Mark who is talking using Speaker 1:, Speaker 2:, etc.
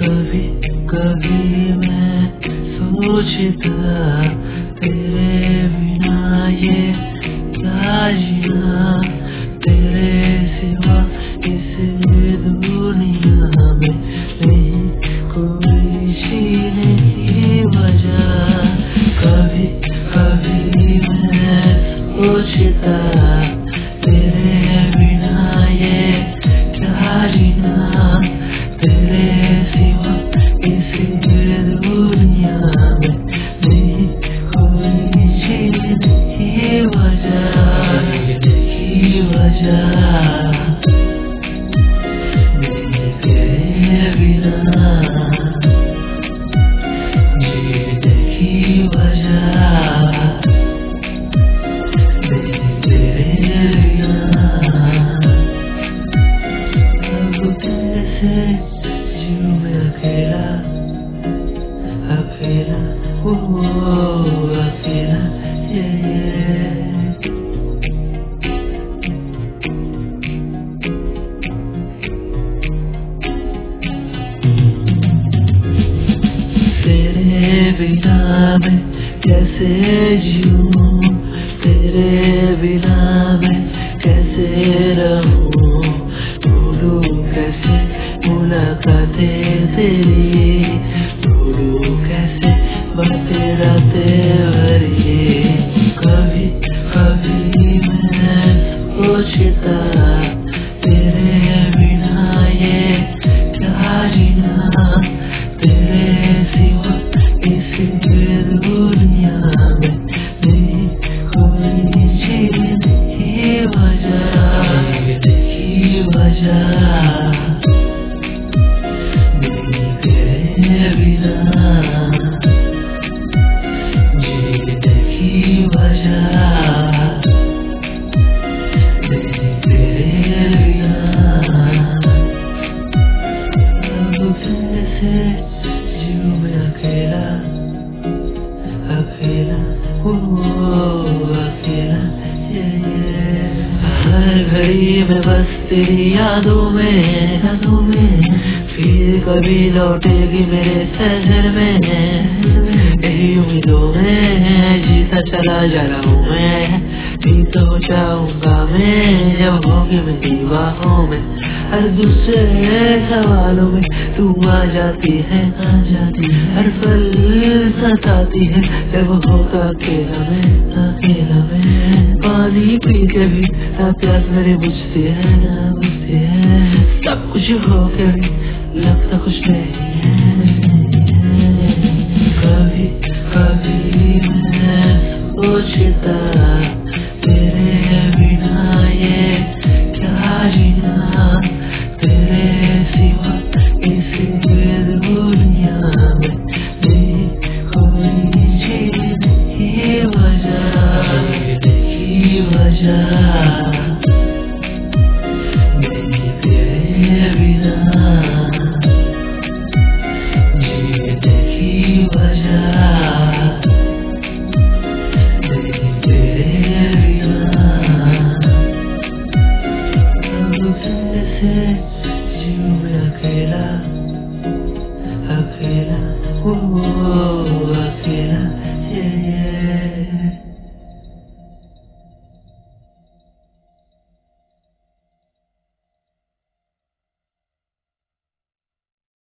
Speaker 1: कभी कभी मैं सोचता तेरे बिना ये क्या जीना, तेरे सिवा इस दुनिया में नहीं कोई जीने की वजह। कभी कभी मैं सोचता तेरे बिना ये क्या जीना, तेरे सिवा इस दुनिया में नहीं कोई जीने की वजह, की वजह। तेरे बिना जीने की वजह, तेरे बिना अब कैसे जीऊं मैं अकेला, अकेला अकेला तेरे बिना मैं कैसे जीऊं, तेरे बिना मैं कैसे रहूं, भूलूं कैसे मुलाकातें तेरी, भूलूं कैसे बातें रातें भरी। कभी कभी मैं सोचता तेरे बिना ये क्या जीना, तेरे सिवा इस दुनिया में नहीं कोई जीने की वजह, की वजह। तेरे बिना जीने की वजह, तेरे बिना अब कैसे जीऊं मैं अकेला, अकेला अकेला हर घड़ी में बस तेरी यादों में, फिर कभी लौटेगी मेरे शहर में, यही उम्मीदों में जीता चला जा रहा हूँ मैं, जीत हो जाऊंगा मैं जब होगी मेरी बाहों में। हर दूसरे सवालों में तू आ जाती है, हर पल सताती है जब होता अकेला में, पानी पी के भी ना प्यास मेरी बुझती है, सब कुछ हो के भी लगता कुछ नहीं है। कभी कभी मैं सोचता तेरे बिना ये क्या जीना, तेरे सिवा इस दुनिया में नहीं कोई जीने की वजह, की वजह। तेरे बिना जीने की वजह, तेरे बिना अब कैसे